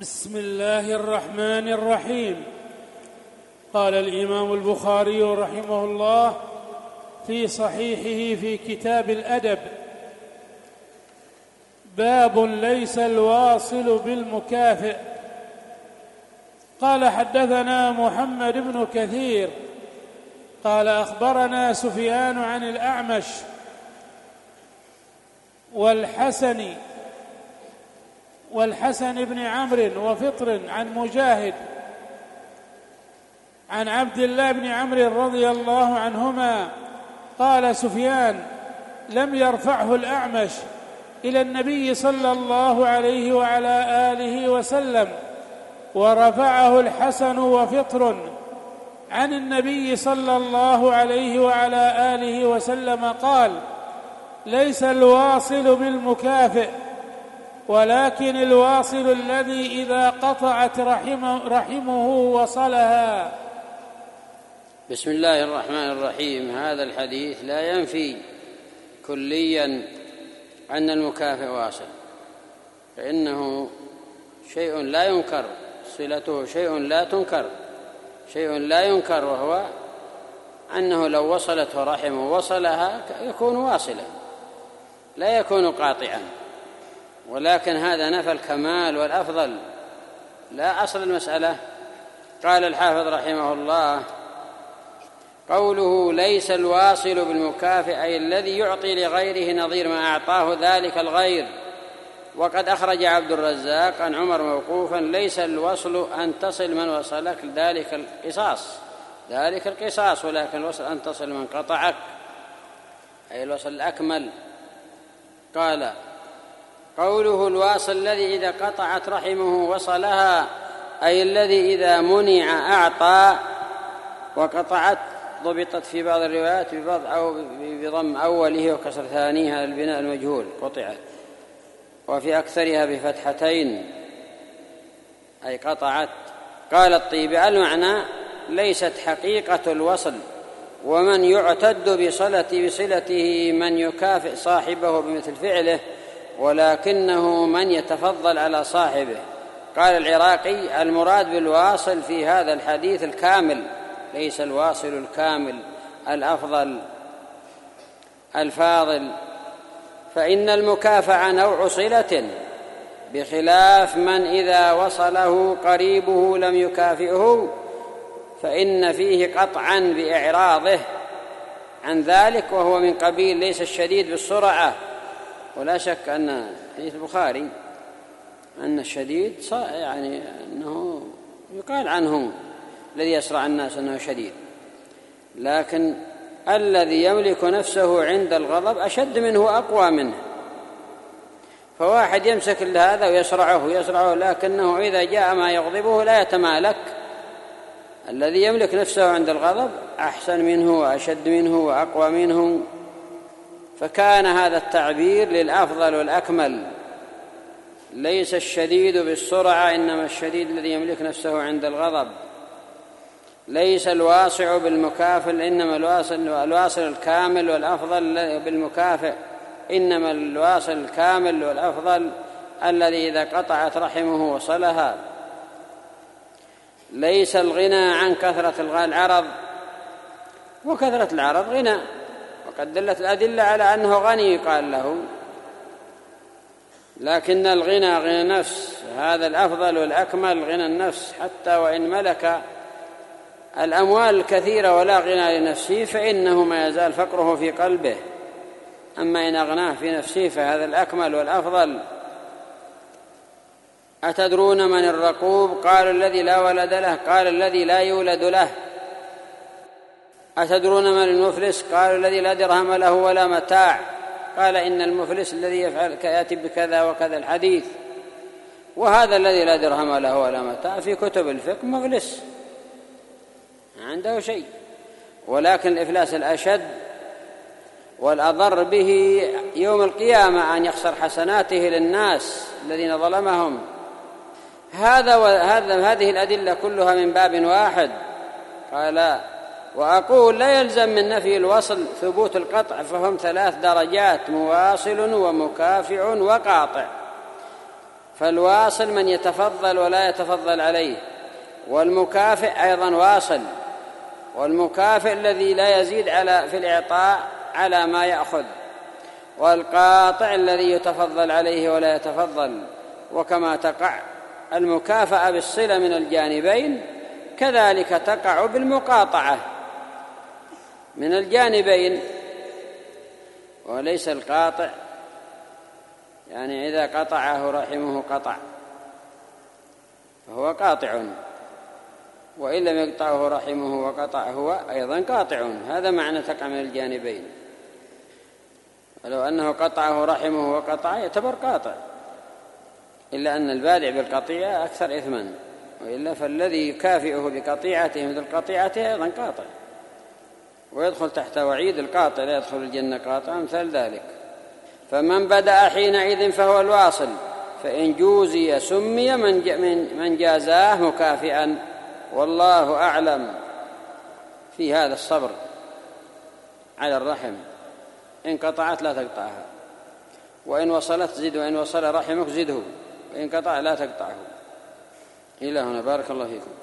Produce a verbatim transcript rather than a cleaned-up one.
بسم الله الرحمن الرحيم. قال الإمام البخاري رحمه الله في صحيحه في كتاب الأدب: باب ليس الواصل بالمكافئ. قال حدثنا محمد بن كثير قال أخبرنا سفيان عن الأعمش والحسن والحسن بن عمرو وفطر عن مجاهد عن عبد الله بن عمرو رضي الله عنهما قال سفيان: لم يرفعه الأعمش إلى النبي صلى الله عليه وعلى آله وسلم، ورفعه الحسن وفطر عن النبي صلى الله عليه وعلى آله وسلم قال: ليس الواصل بالمكافئ، ولكن الواصل الذي إذا قطعت رحمه, رحمه وصلها. بسم الله الرحمن الرحيم. هذا الحديث لا ينفي كليا أن المكافئ واصل، فإنه شيء لا ينكر، صلته شيء لا تنكر، شيء لا ينكر، وهو أنه لو وصلته رحمه وصلها يكون واصلا لا يكون قاطعا، ولكن هذا نفى الكمال والأفضل لا أصل المسألة. قال الحافظ رحمه الله: قوله ليس الواصل بالمكافئ أي الذي يعطي لغيره نظير ما أعطاه ذلك الغير. وقد أخرج عبد الرزاق عن عمر موقوفا: ليس الوصل أن تصل من وصلك ذلك القصاص ذلك القصاص ولكن الوصل أن تصل من قطعك، أي الوصل الأكمل. قال: قوله الواصل الذي إذا قطعت رحمه وصلها أي الذي إذا منع أعطى، وقطعت ضبطت في بعض الروايات ببض أو بضم أوله وكسر ثانيها البناء المجهول قطعت، وفي أكثرها بفتحتين أي قطعت. قال الطيبي: المعنى ليست حقيقة الوصل، ومن يعتد بصلة بصلته من يكافئ صاحبه بمثل فعله، ولكنه من يتفضل على صاحبه. قال العراقي: المراد بالواصل في هذا الحديث الكامل، ليس الواصل الكامل الأفضل الفاضل، فإن المكافأة نوع صلة، بخلاف من إذا وصله قريبه لم يكافئه، فإن فيه قطعا بإعراضه عن ذلك، وهو من قبيل ليس الشديد بالسرعة. ولا شك أن حديث البخاري أن الشديد يعني أنه يقال عنه الذي يسرع الناس أنه شديد، لكن الذي يملك نفسه عند الغضب أشد منه وأقوى منه. فواحد يمسك هذا ويسرعه يسرعه لكنه إذا جاء ما يغضبه لا يتمالك. الذي يملك نفسه عند الغضب أحسن منه وأشد منه وأقوى منه. فكان هذا التعبير للأفضل والأكمل، ليس الشديد بالسرعة، إنما الشديد الذي يملك نفسه عند الغضب. ليس الواسع بالمكافئ، إنما الواصل الواصل الكامل والأفضل بالمكافئ، إنما الواصل الكامل والأفضل الذي إذا قطعت رحمه وصلها. ليس الغنى عن كثرة العرض، وكثرة العرض غنى، وقد دلت الأدلة على أنه غني قال له، لكن الغنى غنى النفس، هذا الأفضل والأكمل غنى النفس، حتى وإن ملك الأموال الكثيرة ولا غنى لنفسه فإنه ما يزال فقره في قلبه. أما إن أغناه في نفسه فهذا الأكمل والأفضل. أتدرون من الرقوب؟ قالوا الذي لا ولد له. قال الذي لا يولد له. أتدرون من المفلس؟ قالوا الذي لا درهم له ولا متاع. قال إن المفلس الذي يفعل يأتي بكذا وكذا الحديث. وهذا الذي لا درهم له ولا متاع في كتب الفقه مفلس، عنده شيء، ولكن الإفلاس الأشد والأضر به يوم القيامة أن يخسر حسناته للناس الذين ظلمهم. هذا وهذا هذه الأدلة كلها من باب واحد. قال: وأقول لا يلزم من نفي الوصل ثبوت القطع، فهم ثلاث درجات: مواصل ومكافئ وقاطع. فالواصل من يتفضل ولا يتفضل عليه، والمكافئ أيضا واصل، والمكافئ الذي لا يزيد على في الإعطاء على ما يأخذ، والقاطع الذي يتفضل عليه ولا يتفضل. وكما تقع المكافأة بالصلة من الجانبين كذلك تقع بالمقاطعة من الجانبين. وليس القاطع يعني إذا قطعه رحمه قطع فهو قاطع، وإن لم يقطعه رحمه وقطع هو أيضا قاطع. هذا معنى تقع من الجانبين. ولو أنه قطعه رحمه وقطع يعتبر قاطع، إلا أن البادع بالقطيعة أكثر إثما، وإلا فالذي يكافئه بقطيعته مثل قطيعته أيضا قاطع، ويدخل تحت وعيد القاطع لا يدخل الجنة قاطع مثل ذلك. فمن بدأ حينئذ فهو الواصل، فإن جوزي سمي من جازاه مكافئا. والله أعلم. في هذا الصبر على الرحم، إن قطعت لا تقطعها، وإن وصلت زد، وإن وصل رحمك زده، وإن قطع لا تقطعه. إلى هنا، بارك الله فيكم.